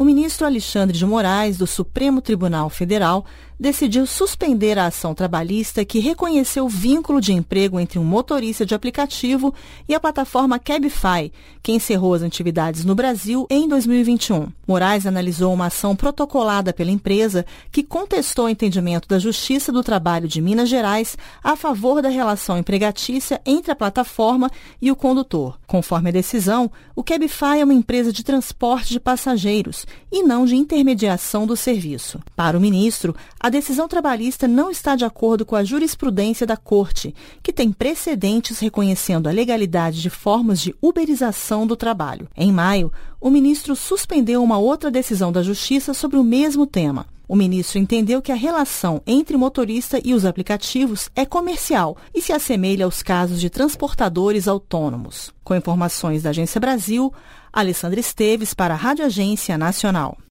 ministro Alexandre de Moraes, do Supremo Tribunal Federal, decidiu suspender a ação trabalhista que reconheceu o vínculo de emprego entre um motorista de aplicativo e a plataforma Cabify, que encerrou as atividades no Brasil em 2021. Moraes analisou uma ação protocolada pela empresa que contestou o entendimento da Justiça do Trabalho de Minas Gerais a favor da relação empregatícia entre a plataforma e o condutor. Conforme a decisão, o Cabify é uma empresa de transporte de passageiros e não de intermediação do serviço. Para o ministro, a decisão trabalhista não está de acordo com a jurisprudência da Corte, que tem precedentes reconhecendo a legalidade de formas de uberização do trabalho. Em maio, o ministro suspendeu uma outra decisão da Justiça sobre o mesmo tema. O ministro entendeu que a relação entre o motorista e os aplicativos é comercial e se assemelha aos casos de transportadores autônomos. Com informações da Agência Brasil, Alessandra Esteves para a Rádio Agência Nacional.